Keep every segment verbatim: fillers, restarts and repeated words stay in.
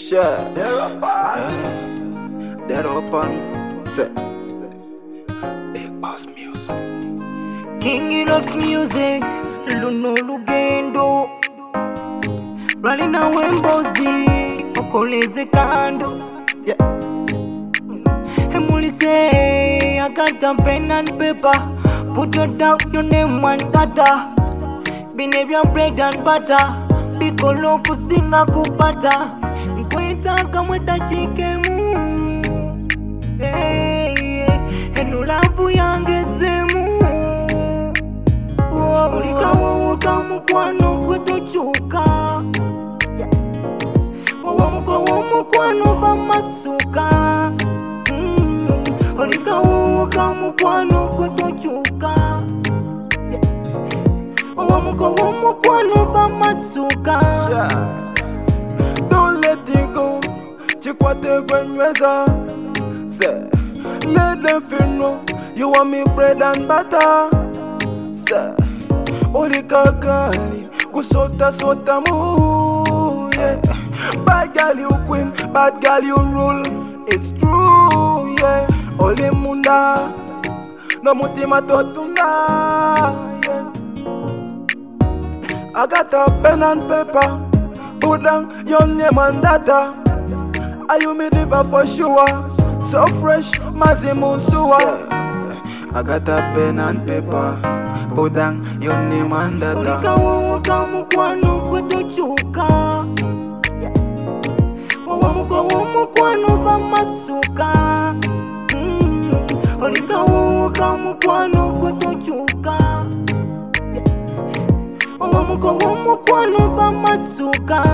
Share. They're up on. They're up on. Say. Big Boss Music. King of music, Luno Lugendo. Ralina Wembozi, Okoleze Kando. Yeah. Emulise, I got a pen and paper. Put your down your name and data. Behave your bread and butter. Bikolo kusinga kupata. Nkweta kamweta chikemu. Hey, enulavu yangezemu. Olikawo utamukwano kwetuchuka. Wawamuko wamukwano bamasuka. Olikawo utamukwano kwetuchuka. Wawamuko wamukwano bamasuka. Don't let it go. Chikwate gwenyweza. Say, let them feel no. You want me bread and butter. Say, Olikagali, kusota sota mu. Yeah. Bad girl you queen, bad girl you rule. It's true, yeah. Oli munda, no mutima totunda. Yeah. I got a pen and paper. Put down your name and data. Are you me liver for sure? So fresh, Mazimu Suwa. I got a pen and paper. Put down your name and data. Olikawo utamukwano kwetuchuka. Wawamuko wamukwano bamasuka. Olikawo utamukwano kwetuchuka. Wawamuko wamukwano bamasuka.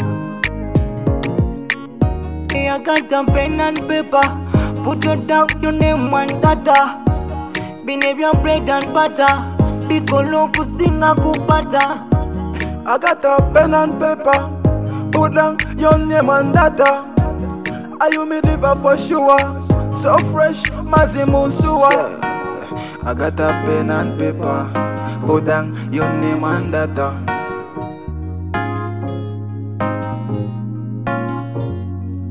I got a pen and paper. Put your down your name and data. Behave your bread and butter. Bikolo kusinga kupata. I got a pen and paper. Put down your name and data. Are you me liver for sure? So fresh, Mazimu Suwa. I got a pen and paper. Put down your name and data.